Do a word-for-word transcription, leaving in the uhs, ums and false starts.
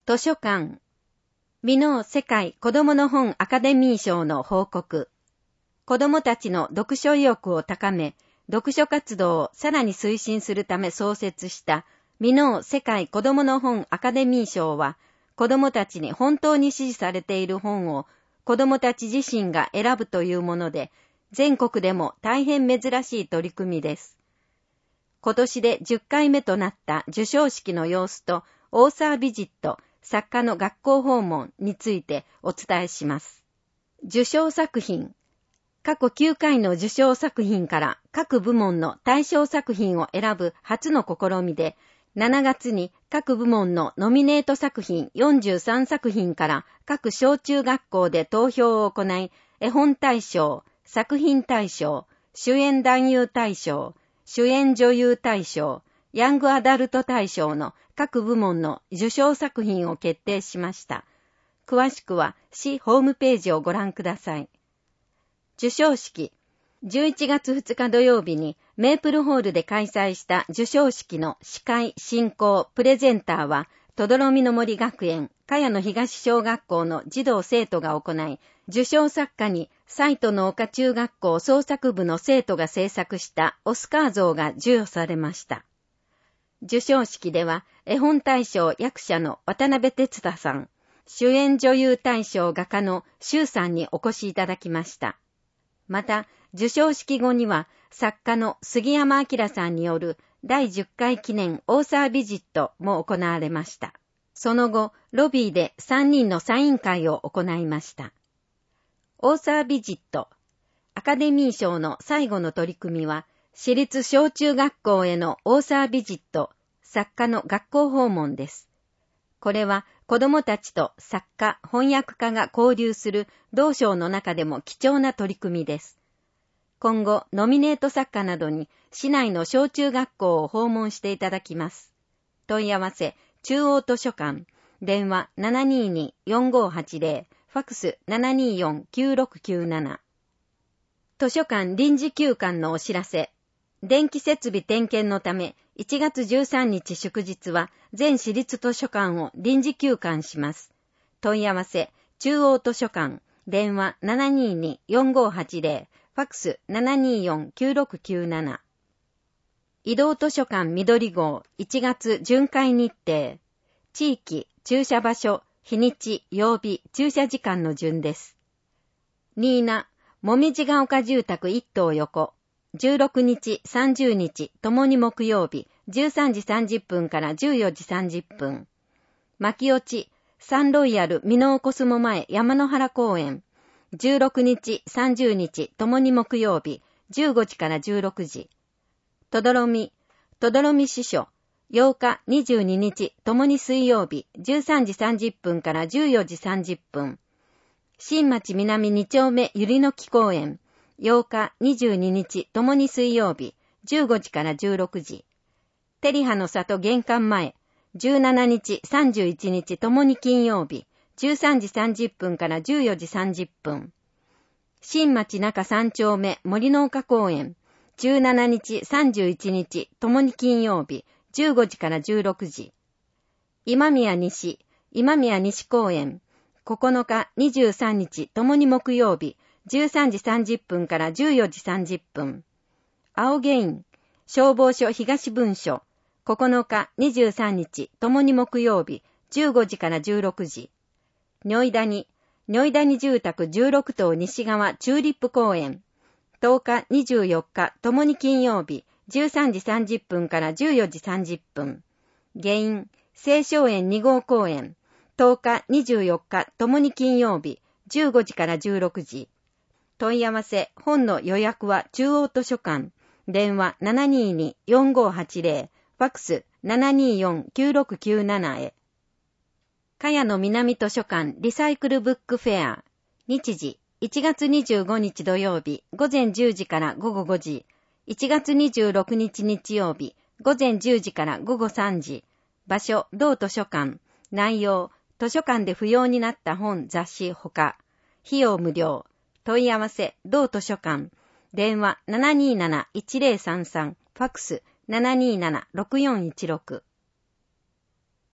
図書館。美濃世界子どもの本アカデミー賞の報告。子どもたちの読書意欲を高め、読書活動をさらに推進するため創設した美濃世界子どもの本アカデミー賞は、子どもたちに本当に支持されている本を子どもたち自身が選ぶというもので、全国でも大変珍しい取り組みです。今年でじゅっかいめとなった授賞式の様子と、オーサービジット、作家の学校訪問についてお伝えします。受賞作品。過去きゅうかいの受賞作品から各部門の対象作品を選ぶ初の試みで、しちがつに各部門のノミネート作品よんじゅうさんさく品から各小中学校で投票を行い、絵本大賞、作品大賞、主演男優大賞、主演女優大賞、ヤングアダルト大賞の各部門の受賞作品を決定しました。詳しくは市ホームページをご覧ください。受賞式。じゅういちがつふつか土曜日にメープルホールで開催した受賞式の司会、進行、プレゼンターは、とどろみの森学園、茅野東小学校の児童生徒が行い、受賞作家に西都の丘中学校創作部の生徒が制作したオスカー像が授与されました。受賞式では、絵本大賞役者の渡辺哲太さん、主演女優大賞画家の周さんにお越しいただきました。また、受賞式後には、作家の杉山明さんによるだいじゅっかい記念オーサービジットも行われました。その後、ロビーでさんにんのサイン会を行いました。オーサービジット。アカデミー賞の最後の取り組みは、私立小中学校へのオーサービジット、作家の学校訪問です。これは子どもたちと作家、翻訳家が交流する同賞の中でも貴重な取り組みです。今後、ノミネート作家などに市内の小中学校を訪問していただきます。問い合わせ、中央図書館、電話 ななにーにーよんごーはちぜろ、ファックス ななにーよんきゅうろくきゅうなな。図書館臨時休館のお知らせ。電気設備点検のため、いちがつじゅうさんにち祝日は全市立図書館を臨時休館します。問い合わせ、中央図書館、電話 ななにーにーよんごーはちぜろ、ファックス ななにーよんきゅうろくきゅうなな。移動図書館緑号いちがつ巡回日程。地域、駐車場所、日にち、曜日、駐車時間の順です。新名、もみじが丘住宅一棟横。じゅうろくにち、さんじゅうにち、ともに木曜日、じゅうさんじさんじゅっぷんからじゅうよじさんじゅっぷん。牧落ち、サンロイヤル美濃コスモ前山の原公園。じゅうろくにち、さんじゅうにち、ともに木曜日、じゅうごじからじゅうろくじ。とどろみ、とどろみ支所。ようか、にじゅうににち、ともに水曜日、じゅうさんじさんじゅっぷんからじゅうよじさんじゅっぷん。新町南に丁目ゆりの木公園。ようか、にじゅうににち、ともに水曜日、じゅうごじからじゅうろくじ。テリハの里玄関前、じゅうしちにち、さんじゅういちにち、ともに金曜日、じゅうさんじさんじゅっぷんからじゅうよじさんじゅっぷん。新町中さん丁目森の丘公園、じゅうしちにち、さんじゅういちにち、ともに金曜日、じゅうごじからじゅうろくじ。今宮西、今宮西公園、ここのか、にじゅうさんにち、ともに木曜日、じゅうさんじさんじゅっぷんからじゅうよじさんじゅっぷん。青ゲイン、消防署東分署、ここのか、にじゅうさんにち、ともに木曜日、じゅうごじからじゅうろくじ。如意谷、如意谷住宅じゅうろくとう西側チューリップ公園、とおか、にじゅうよっか、ともに金曜日、じゅうさんじさんじゅっぷんからじゅうよじさんじゅっぷん。下院、青松園に号公園、とおか、にじゅうよっか、ともに金曜日、じゅうごじからじゅうろくじ。問い合わせ、本の予約は中央図書館、電話 ななにーにーよんごーはちぜろ、ファックス ななにーよんきゅうろくきゅうなな へ。茅野南図書館リサイクルブックフェア。日時、いちがつにじゅうごにち土曜日、午前じゅうじから午後ごじ。いちがつにじゅうろくにち日曜日、午前じゅうじから午後さんじ。場所、同図書館。内容、図書館で不要になった本、雑誌、ほか。費用無料。問い合わせ、同図書館。電話 ななにーなな いちぜろさんさん、ファックス ななにーなな ろくよんいちろく。